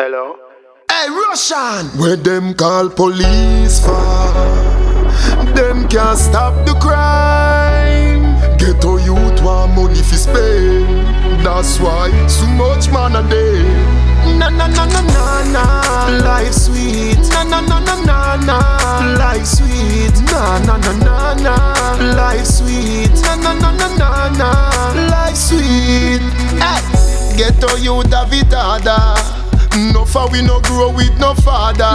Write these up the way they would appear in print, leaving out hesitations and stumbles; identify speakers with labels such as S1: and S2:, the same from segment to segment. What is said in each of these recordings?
S1: Hello?
S2: Hey, Russian! Where them call police for? Them can't stop the crime. Ghetto youth want money fi spend. That's why so much man a day. Na na na na na na, life sweet. Na na na na na na, life sweet. Na na na na na, life sweet. Na na na na na na, life sweet. Hey, ghetto youth have it harder. No for we no grow with no father.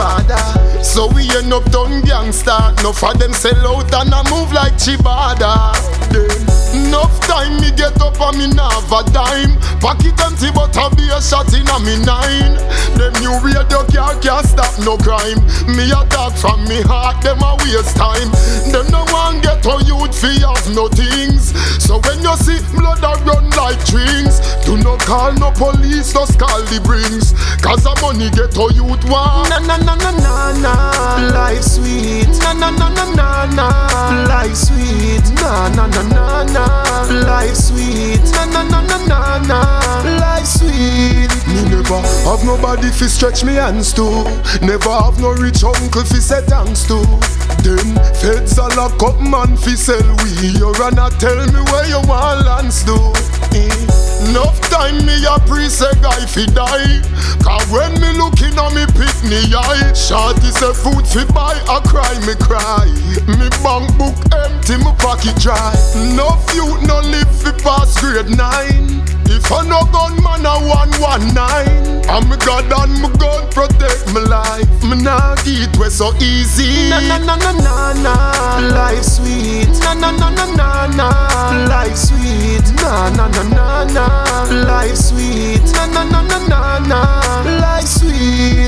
S2: So we end up done gangster. No for them sell out and I move like Chibada. Enough time me get up and me nah have a dime. Pocket empty but I be a shot in a me nine. Them new radio can't stop no crime. Me a talk from me heart, them a waste time. Them no one get a youth fi have no things. So when you see blood a run like strings, do not call no police, just call the brings. Cause a money get a youth want. Na na na na na na, life sweet. Na na na na na na, life sweet. Na na na na na, life sweet. Na na na na na na, life sweet. Me never have nobody fi stretch me hands to. Never have no rich uncle fi say thanks to. Them feds a lock up man fi sell we. You run a tell me where you want lands do. Enough time me a pre say guy fi die. Cause when me looking on me pick me eye, shorty say food fi buy, I cry me cry. Me bank book empty, me pocket dry. Enough youth no live fi pass grade 9. If I no gun man a 119. And me God and me gun protect my life. Me nah get way so easy. Na na na na na na, life sweet. Na na na na na na, life sweet. Na na na na na, life sweet. Na na na na na na, life sweet.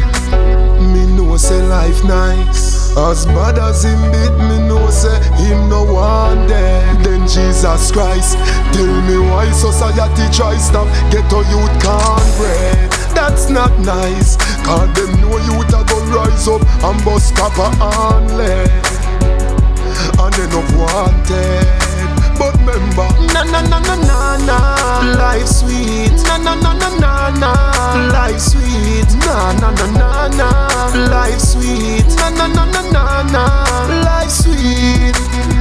S2: Me know say life nice. As bad as him beat me know say him no want dead. Then Jesus Christ tell me why society try stop ghetto youth can't bread. That's not nice. Cause them know youth a go rise up and bust copper and lead. And they not wanted. But remember, na na na na na na, life sweet. Na na na na na na, life sweet. Na na na na na, life sweet. Na na na na na na, life sweet.